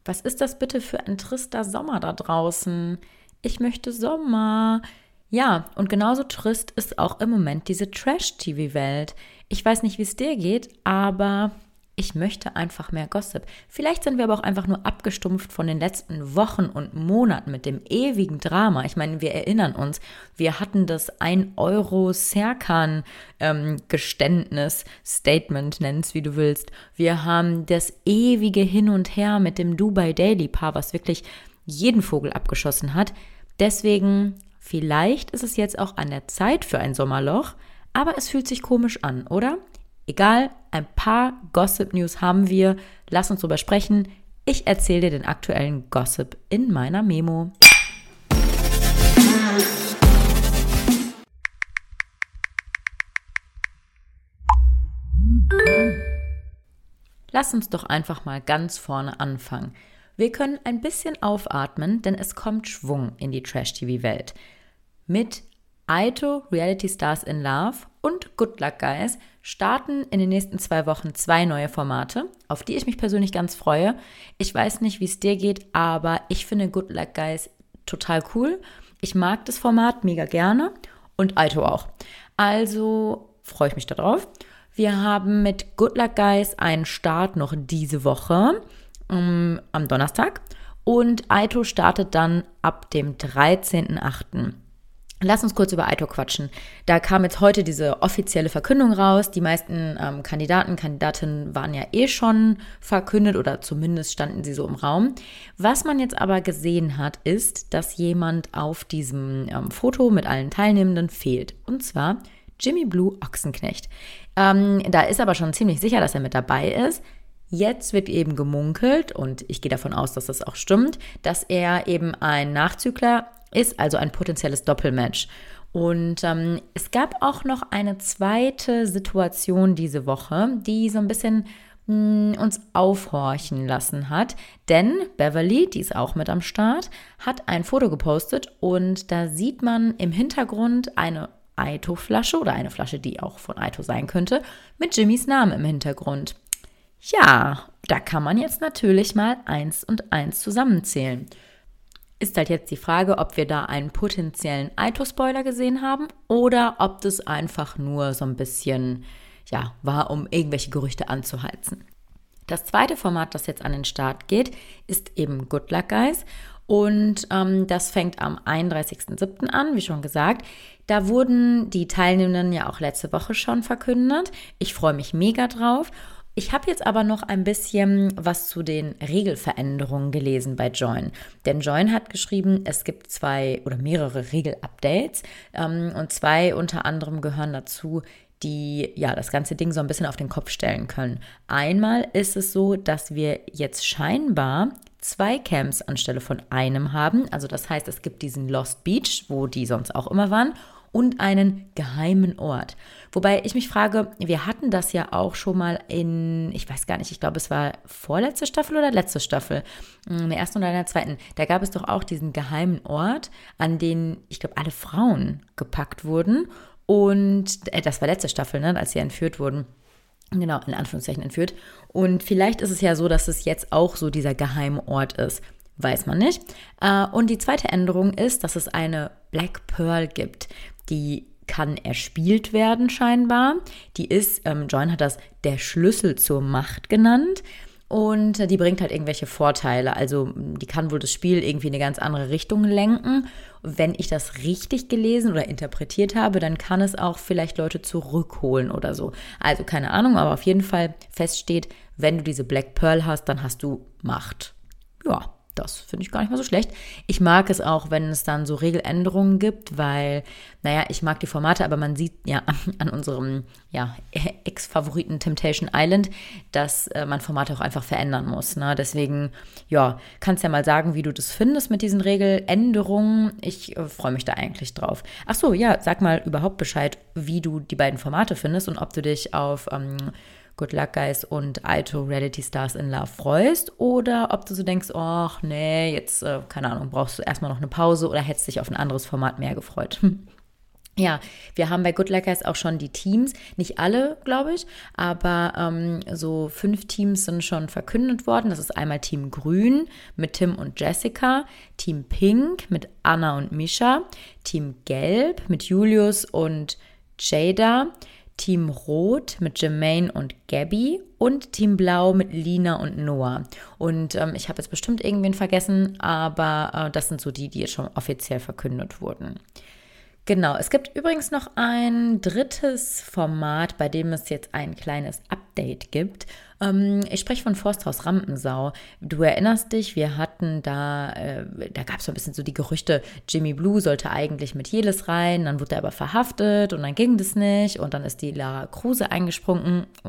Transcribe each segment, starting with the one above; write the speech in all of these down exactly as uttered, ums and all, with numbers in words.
Was ist das bitte für ein trister Sommer da draußen? Ich möchte Sommer. Ja, und genauso trist ist auch im Moment diese Trash-T V-Welt. Ich weiß nicht, wie es dir geht, aber ich möchte einfach mehr Gossip. Vielleicht sind wir aber auch einfach nur abgestumpft von den letzten Wochen und Monaten mit dem ewigen Drama. Ich meine, wir erinnern uns, wir hatten das ein Euro Serkan ähm, Geständnis, Statement, nenn es wie du willst. Wir haben das ewige Hin und Her mit dem Dubai Daily Paar, was wirklich jeden Vogel abgeschossen hat. Deswegen, vielleicht ist es jetzt auch an der Zeit für ein Sommerloch, aber es fühlt sich komisch an, oder? Egal, ein paar Gossip-News haben wir. Lass uns drüber sprechen. Ich erzähle dir den aktuellen Gossip in meiner Memo. Lass uns doch einfach mal ganz vorne anfangen. Wir können ein bisschen aufatmen, denn es kommt Schwung in die Trash-T V-Welt. Mit Aito, Reality Stars in Love und Good Luck Guys starten in den nächsten zwei Wochen zwei neue Formate, auf die ich mich persönlich ganz freue. Ich weiß nicht, wie es dir geht, aber ich finde Good Luck Guys total cool. Ich mag das Format mega gerne und Aito auch. Also freue ich mich darauf. Wir haben mit Good Luck Guys einen Start noch diese Woche um, am Donnerstag und Aito startet dann ab dem dreizehnten achten Lass uns kurz über Aito quatschen. Da kam jetzt heute diese offizielle Verkündung raus. Die meisten ähm, Kandidaten, Kandidatinnen waren ja eh schon verkündet oder zumindest standen sie so im Raum. Was man jetzt aber gesehen hat, ist, dass jemand auf diesem ähm, Foto mit allen Teilnehmenden fehlt. Und zwar Jimmy Blue Ochsenknecht. Ähm, da ist aber schon ziemlich sicher, dass er mit dabei ist. Jetzt wird eben gemunkelt, und ich gehe davon aus, dass das auch stimmt, dass er eben ein Nachzügler ist, also ein potenzielles Doppelmatch. Und ähm, es gab auch noch eine zweite Situation diese Woche, die so ein bisschen mh, uns aufhorchen lassen hat. Denn Beverly, die ist auch mit am Start, hat ein Foto gepostet und da sieht man im Hintergrund eine Aito-Flasche oder eine Flasche, die auch von Aito sein könnte, mit Jimmys Namen im Hintergrund. Ja, da kann man jetzt natürlich mal eins und eins zusammenzählen. Ist halt jetzt die Frage, ob wir da einen potenziellen Aito-Spoiler gesehen haben oder ob das einfach nur so ein bisschen, ja, war, um irgendwelche Gerüchte anzuheizen. Das zweite Format, das jetzt an den Start geht, ist eben Good Luck Guys. Und ähm, das fängt am einunddreißigsten siebten an, wie schon gesagt. Da wurden die Teilnehmenden ja auch letzte Woche schon verkündet. Ich freue mich mega drauf. Ich habe jetzt aber noch ein bisschen was zu den Regelveränderungen gelesen bei Join. Denn Join hat geschrieben, es gibt zwei oder mehrere Regelupdates ähm, und zwei unter anderem gehören dazu, die ja das ganze Ding so ein bisschen auf den Kopf stellen können. Einmal ist es so, dass wir jetzt scheinbar zwei Camps anstelle von einem haben. Also das heißt, es gibt diesen Lost Beach, wo die sonst auch immer waren, und einen geheimen Ort. Wobei ich mich frage, wir hatten das ja auch schon mal in, ich weiß gar nicht, ich glaube, es war vorletzte Staffel oder letzte Staffel, in der ersten oder in der zweiten. Da gab es doch auch diesen geheimen Ort, an den, ich glaube, alle Frauen gepackt wurden. Und äh, das war letzte Staffel, ne, als sie entführt wurden. Genau, in Anführungszeichen entführt. Und vielleicht ist es ja so, dass es jetzt auch so dieser geheime Ort ist. Weiß man nicht. Und die zweite Änderung ist, dass es eine Black Pearl gibt. Die kann erspielt werden scheinbar. Die ist, ähm, Join hat das der Schlüssel zur Macht genannt. Und die bringt halt irgendwelche Vorteile. Also die kann wohl das Spiel irgendwie in eine ganz andere Richtung lenken. Wenn ich das richtig gelesen oder interpretiert habe, dann kann es auch vielleicht Leute zurückholen oder so. Also keine Ahnung, aber auf jeden Fall feststeht, wenn du diese Black Pearl hast, dann hast du Macht. Ja, das finde ich gar nicht mal so schlecht. Ich mag es auch, wenn es dann so Regeländerungen gibt, weil, naja, ich mag die Formate, aber man sieht ja an unserem ja, Ex-Favoriten Temptation Island, dass äh, man Formate auch einfach verändern muss. Ne? Deswegen, ja, kannst ja mal sagen, wie du das findest mit diesen Regeländerungen. Ich äh, freue mich da eigentlich drauf. Ach so, ja, sag mal überhaupt Bescheid, wie du die beiden Formate findest und ob du dich auf ähm, Good Luck Guys und Aito Reality Stars in Love freust oder ob du so denkst, ach nee, jetzt, äh, keine Ahnung, brauchst du erstmal noch eine Pause oder hättest dich auf ein anderes Format mehr gefreut. Hm. Ja, wir haben bei Good Luck Guys auch schon die Teams, nicht alle, glaube ich, aber ähm, so fünf Teams sind schon verkündet worden. Das ist einmal Team Grün mit Tim und Jessica, Team Pink mit Anna und Misha, Team Gelb mit Julius und Jada, Team Rot mit Jermaine und Gabby und Team Blau mit Lina und Noah. Und ähm, ich habe jetzt bestimmt irgendwen vergessen, aber äh, das sind so die, die jetzt schon offiziell verkündet wurden. Genau, es gibt übrigens noch ein drittes Format, bei dem es jetzt ein kleines Update gibt. Ähm, ich spreche von Forsthaus Rampensau. Du erinnerst dich, wir hatten da, äh, da gab es so ein bisschen so die Gerüchte, Jimmy Blue sollte eigentlich mit Jelis rein, dann wurde er aber verhaftet und dann ging das nicht und dann ist die Lara Kruse eingesprungen. Oh,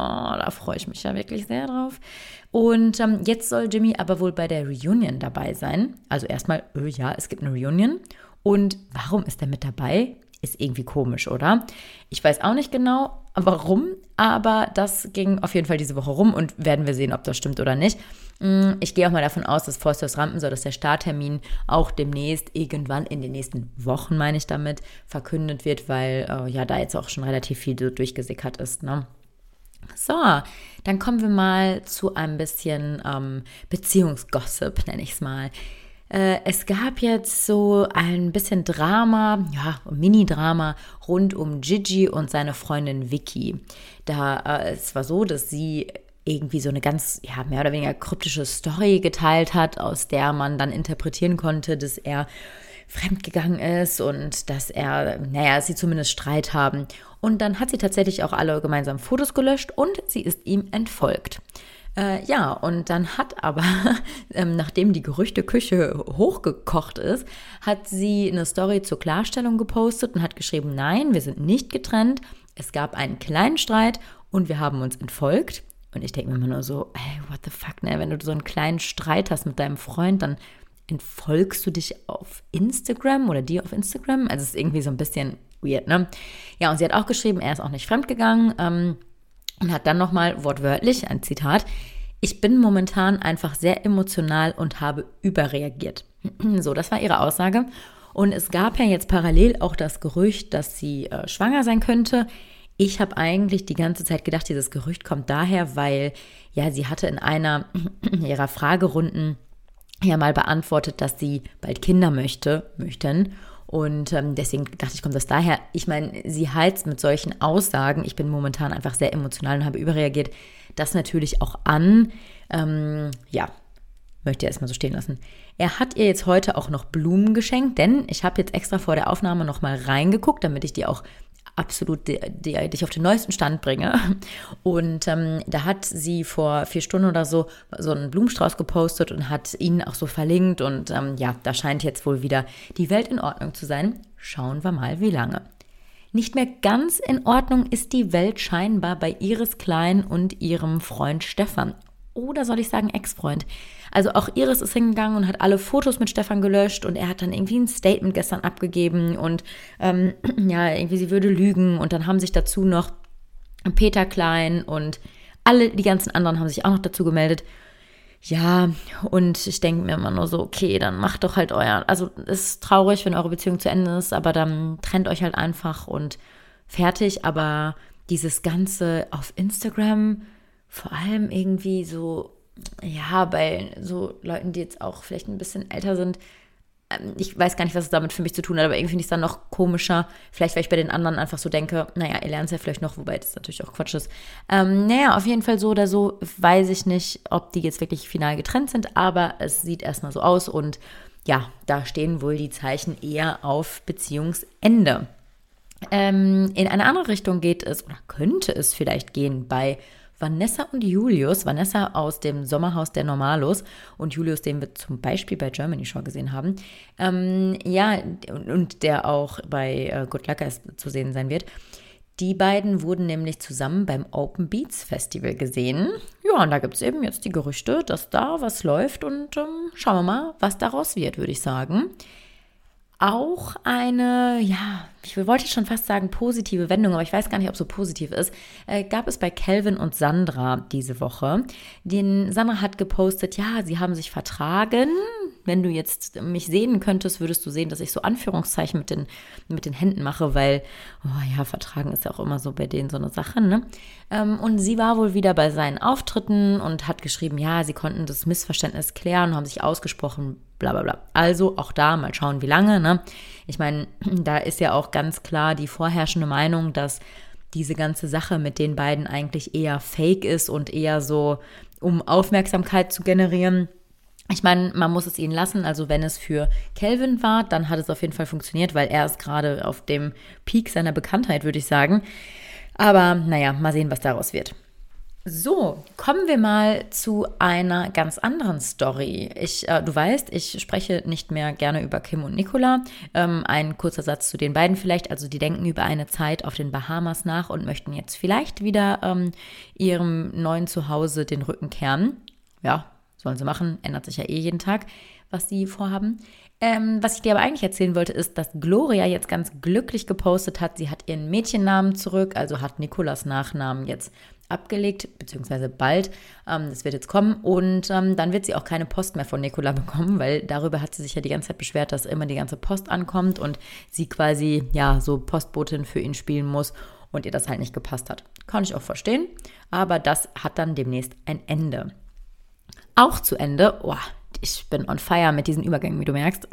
da freue ich mich ja wirklich sehr drauf. Und ähm, jetzt soll Jimmy aber wohl bei der Reunion dabei sein. Also erstmal, äh, ja, es gibt eine Reunion. Und warum ist er mit dabei? Ist irgendwie komisch, oder? Ich weiß auch nicht genau, warum, aber das ging auf jeden Fall diese Woche rum und werden wir sehen, ob das stimmt oder nicht. Ich gehe auch mal davon aus, dass Forsthaus Rampensau, dass der Starttermin auch demnächst irgendwann in den nächsten Wochen, meine ich damit, verkündet wird, weil äh, ja da jetzt auch schon relativ viel so durchgesickert ist, ne? So, dann kommen wir mal zu ein bisschen ähm, Beziehungsgossip, nenne ich es mal. Es gab jetzt so ein bisschen Drama, ja, Mini-Drama rund um Gigi und seine Freundin Vicky. Da äh, es war so, dass sie irgendwie so eine ganz, ja, mehr oder weniger kryptische Story geteilt hat, aus der man dann interpretieren konnte, dass er fremdgegangen ist und dass er, naja, sie zumindest Streit haben. Und dann hat sie tatsächlich auch alle gemeinsam Fotos gelöscht und sie ist ihm entfolgt. Äh, ja, und dann hat aber, ähm, nachdem die Gerüchteküche hochgekocht ist, hat sie eine Story zur Klarstellung gepostet und hat geschrieben, nein, wir sind nicht getrennt, es gab einen kleinen Streit und wir haben uns entfolgt. Und ich denke mir immer nur so, hey, what the fuck, ne? Wenn du so einen kleinen Streit hast mit deinem Freund, dann entfolgst du dich auf Instagram oder dir auf Instagram? Also es ist irgendwie so ein bisschen weird, ne? Ja, und sie hat auch geschrieben, er ist auch nicht fremdgegangen, ähm, und hat dann nochmal wortwörtlich ein Zitat: Ich bin momentan einfach sehr emotional und habe überreagiert. So, das war ihre Aussage. Und es gab ja jetzt parallel auch das Gerücht, dass sie äh, schwanger sein könnte. Ich habe eigentlich die ganze Zeit gedacht, dieses Gerücht kommt daher, weil ja, sie hatte in einer ihrer Fragerunden ja mal beantwortet, dass sie bald Kinder möchte, möchten. Und ähm, deswegen dachte ich, kommt das daher. Ich meine, sie heizt mit solchen Aussagen, ich bin momentan einfach sehr emotional und habe überreagiert, das natürlich auch an. Ähm, ja, möchte er erstmal so stehen lassen. Er hat ihr jetzt heute auch noch Blumen geschenkt, denn ich habe jetzt extra vor der Aufnahme nochmal reingeguckt, damit ich die auch absolut die, die, dich auf den neuesten Stand bringe. Und ähm, da hat sie vor vier Stunden oder so so einen Blumenstrauß gepostet und hat ihn auch so verlinkt. Und ähm, ja, da scheint jetzt wohl wieder die Welt in Ordnung zu sein. Schauen wir mal, wie lange. Nicht mehr ganz in Ordnung ist die Welt scheinbar bei Iris Klein und ihrem Freund Stefan. Oder soll ich sagen Ex-Freund. Also auch Iris ist hingegangen und hat alle Fotos mit Stefan gelöscht und er hat dann irgendwie ein Statement gestern abgegeben und ähm, ja, irgendwie sie würde lügen und dann haben sich dazu noch Peter Klein und alle, die ganzen anderen haben sich auch noch dazu gemeldet. Ja, und ich denke mir immer nur so, okay, dann macht doch halt euer, also es ist traurig, wenn eure Beziehung zu Ende ist, aber dann trennt euch halt einfach und fertig, aber dieses Ganze auf Instagram, vor allem irgendwie so, ja, bei so Leuten, die jetzt auch vielleicht ein bisschen älter sind, ähm, ich weiß gar nicht, was es damit für mich zu tun hat, aber irgendwie finde ich es dann noch komischer. Vielleicht, weil ich bei den anderen einfach so denke, naja, ihr lernt es ja vielleicht noch, wobei das natürlich auch Quatsch ist. Ähm, naja, auf jeden Fall so oder so, weiß ich nicht, ob die jetzt wirklich final getrennt sind, aber es sieht erstmal so aus und ja, da stehen wohl die Zeichen eher auf Beziehungsende. Ähm, in eine andere Richtung geht es, oder könnte es vielleicht gehen bei Vanessa und Julius, Vanessa aus dem Sommerhaus der Normalos und Julius, den wir zum Beispiel bei Germany Shore gesehen haben, ähm, ja, und, und der auch bei äh, Good Luck Guys zu sehen sein wird. Die beiden wurden nämlich zusammen beim Open Beats Festival gesehen. Ja, und da gibt es eben jetzt die Gerüchte, dass da was läuft und ähm, schauen wir mal, was daraus wird, würde ich sagen. Auch eine, ja, ich wollte schon fast sagen positive Wendung, aber ich weiß gar nicht, ob es so positiv ist, äh, gab es bei Calvin und Sandra diese Woche. Den Sandra hat gepostet, ja, sie haben sich vertragen, wenn du jetzt mich sehen könntest, würdest du sehen, dass ich so Anführungszeichen mit den, mit den Händen mache, weil, oh ja, vertragen ist ja auch immer so bei denen so eine Sache, ne? Ähm, und sie war wohl wieder bei seinen Auftritten und hat geschrieben, ja, sie konnten das Missverständnis klären, haben sich ausgesprochen, bla bla bla. Also auch da mal schauen, wie lange, ne? Ich meine, da ist ja auch ganz klar die vorherrschende Meinung, dass diese ganze Sache mit den beiden eigentlich eher fake ist und eher so, um Aufmerksamkeit zu generieren. Ich meine, man muss es ihnen lassen, also wenn es für Calvin war, dann hat es auf jeden Fall funktioniert, weil er ist gerade auf dem Peak seiner Bekanntheit, würde ich sagen. Aber naja, mal sehen, was daraus wird. So, kommen wir mal zu einer ganz anderen Story. Ich, äh, du weißt, ich spreche nicht mehr gerne über Kim und Nicola. Ähm, ein kurzer Satz zu den beiden vielleicht. Also die denken über eine Zeit auf den Bahamas nach und möchten jetzt vielleicht wieder ähm, ihrem neuen Zuhause den Rücken kehren. Ja, sollen sie machen, ändert sich ja eh jeden Tag, was sie vorhaben. Ähm, was ich dir aber eigentlich erzählen wollte, ist, dass Gloria jetzt ganz glücklich gepostet hat, sie hat ihren Mädchennamen zurück, also hat Nicolas Nachnamen jetzt abgelegt, beziehungsweise bald. Ähm, das wird jetzt kommen und ähm, dann wird sie auch keine Post mehr von Nicola bekommen, weil darüber hat sie sich ja die ganze Zeit beschwert, dass immer die ganze Post ankommt und sie quasi, ja, so Postbotin für ihn spielen muss und ihr das halt nicht gepasst hat. Kann ich auch verstehen, aber das hat dann demnächst ein Ende. Auch zu Ende, oh, ich bin on fire mit diesen Übergängen, wie du merkst.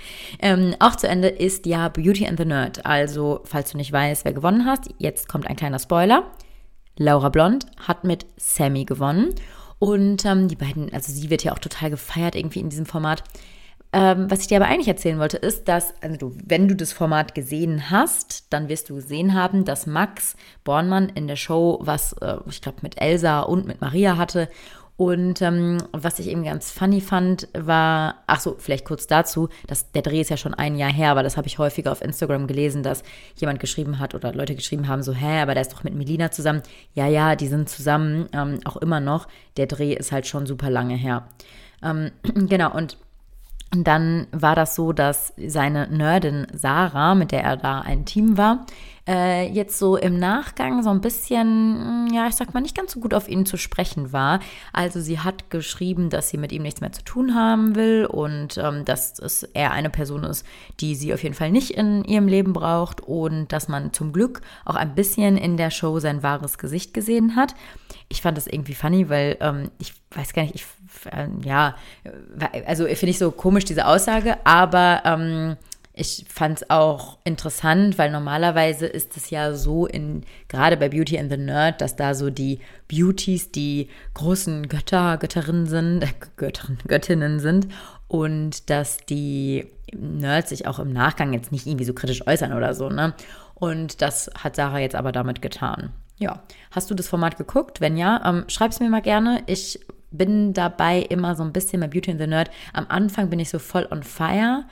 ähm, auch zu Ende ist ja Beauty and the Nerd. Also, falls du nicht weißt, wer gewonnen hat, jetzt kommt ein kleiner Spoiler. Laura Blond hat mit Sammy gewonnen. Und ähm, die beiden, also sie wird ja auch total gefeiert irgendwie in diesem Format. Ähm, was ich dir aber eigentlich erzählen wollte, ist, dass, also du, wenn du das Format gesehen hast, dann wirst du gesehen haben, dass Max Bornmann in der Show was, äh, ich glaube, mit Elsa und mit Maria hatte. Und ähm, was ich eben ganz funny fand, war, ach so, vielleicht kurz dazu, dass der Dreh ist ja schon ein Jahr her, aber das habe ich häufiger auf Instagram gelesen, dass jemand geschrieben hat oder Leute geschrieben haben, so, hä, aber der ist doch mit Melina zusammen. Ja, ja, die sind zusammen, ähm, auch immer noch. Der Dreh ist halt schon super lange her. Ähm, genau, und Und dann war das so, dass seine Nerdin Sarah, mit der er da ein Team war, äh, jetzt so im Nachgang so ein bisschen, ja, ich sag mal, nicht ganz so gut auf ihn zu sprechen war. Also sie hat geschrieben, dass sie mit ihm nichts mehr zu tun haben will und ähm, dass es er eine Person ist, die sie auf jeden Fall nicht in ihrem Leben braucht und dass man zum Glück auch ein bisschen in der Show sein wahres Gesicht gesehen hat. Ich fand das irgendwie funny, weil ähm, ich weiß gar nicht, ich, äh, ja, also finde ich so komisch, diese Aussage, aber ähm, ich fand es auch interessant, weil normalerweise ist es ja so, in gerade bei Beauty and the Nerd, dass da so die Beauties die großen Götter, Götterinnen sind, äh, Götterinnen, Göttinnen sind und dass die Nerds sich auch im Nachgang jetzt nicht irgendwie so kritisch äußern oder so, ne? Und das hat Sarah jetzt aber damit getan. Ja, hast du das Format geguckt? Wenn ja, ähm, schreib es mir mal gerne. Ich bin dabei immer so ein bisschen bei Beauty and the Nerd. Am Anfang bin ich so voll on fire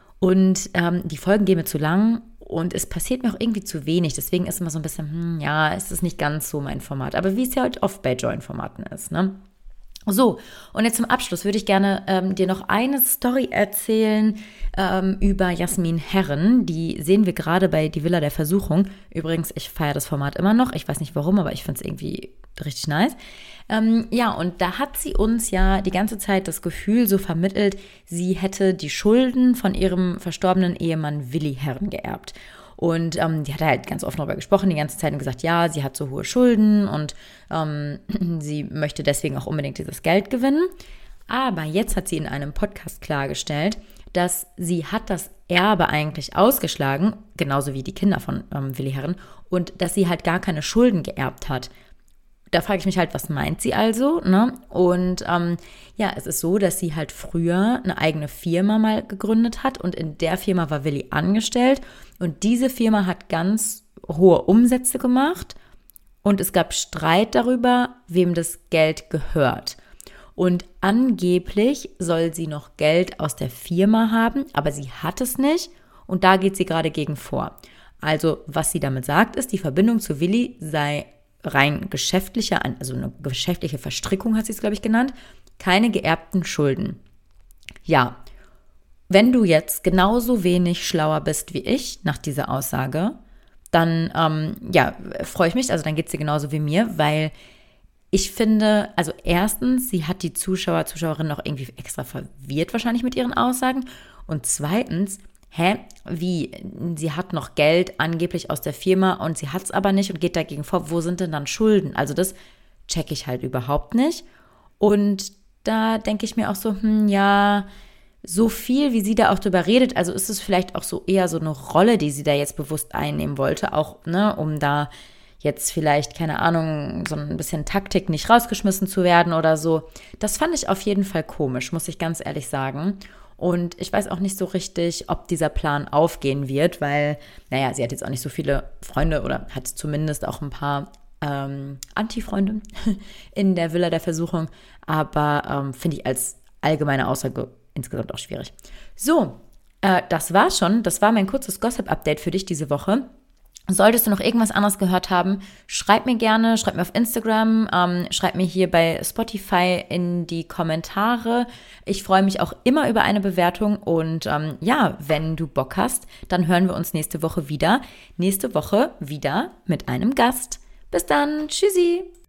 und ähm, die Folgen gehen mir zu lang und es passiert mir auch irgendwie zu wenig. Deswegen ist immer so ein bisschen, hm, ja, es ist nicht ganz so mein Format. Aber wie es ja halt oft bei Join-Formaten ist, ne? So, und jetzt zum Abschluss würde ich gerne ähm, dir noch eine Story erzählen ähm, über Jasmin Herren. Die sehen wir gerade bei Die Villa der Versuchung. Übrigens, ich feiere das Format immer noch. Ich weiß nicht warum, aber ich finde es irgendwie richtig nice. Ähm, ja, und da hat sie uns ja die ganze Zeit das Gefühl so vermittelt, sie hätte die Schulden von ihrem verstorbenen Ehemann Willi Herren geerbt. Und ähm, die hat halt ganz offen darüber gesprochen, die ganze Zeit und gesagt, ja, sie hat so hohe Schulden und ähm, sie möchte deswegen auch unbedingt dieses Geld gewinnen. Aber jetzt hat sie in einem Podcast klargestellt, dass sie hat das Erbe eigentlich ausgeschlagen, genauso wie die Kinder von ähm, Willi Herren, und dass sie halt gar keine Schulden geerbt hat. Da frage ich mich halt, was meint sie also, ne? Und ähm, ja, es ist so, dass sie halt früher eine eigene Firma mal gegründet hat und in der Firma war Willi angestellt und diese Firma hat ganz hohe Umsätze gemacht und es gab Streit darüber, wem das Geld gehört. Und angeblich soll sie noch Geld aus der Firma haben, aber sie hat es nicht und da geht sie gerade gegen vor. Also, was sie damit sagt, ist, die Verbindung zu Willi sei rein geschäftlicher, also eine geschäftliche Verstrickung hat sie es, glaube ich, genannt, keine geerbten Schulden. Ja, wenn du jetzt genauso wenig schlauer bist wie ich nach dieser Aussage, dann ähm, ja, freue ich mich, also dann geht es dir genauso wie mir, weil Ich finde, also erstens, sie hat die Zuschauer, Zuschauerinnen noch irgendwie extra verwirrt wahrscheinlich mit ihren Aussagen. Und zweitens, hä, wie, sie hat noch Geld angeblich aus der Firma und sie hat es aber nicht und geht dagegen vor. Wo sind denn dann Schulden? Also das checke ich halt überhaupt nicht. Und da denke ich mir auch so, hm, ja, so viel, wie sie da auch drüber redet, also ist es vielleicht auch so eher so eine Rolle, die sie da jetzt bewusst einnehmen wollte, auch, ne, um da jetzt vielleicht, keine Ahnung, so ein bisschen Taktik nicht rausgeschmissen zu werden oder so. Das fand ich auf jeden Fall komisch, muss ich ganz ehrlich sagen. Und ich weiß auch nicht so richtig, ob dieser Plan aufgehen wird, weil, naja, sie hat jetzt auch nicht so viele Freunde oder hat zumindest auch ein paar ähm, Anti-Freunde in der Villa der Versuchung. Aber ähm, finde ich als allgemeine Aussage insgesamt auch schwierig. So, äh, das war schon. Das war mein kurzes Gossip-Update für dich diese Woche. Solltest du noch irgendwas anderes gehört haben, schreib mir gerne, schreib mir auf Instagram, ähm, schreib mir hier bei Spotify in die Kommentare. Ich freue mich auch immer über eine Bewertung und ähm, ja, wenn du Bock hast, dann hören wir uns nächste Woche wieder. Nächste Woche wieder mit einem Gast. Bis dann, tschüssi!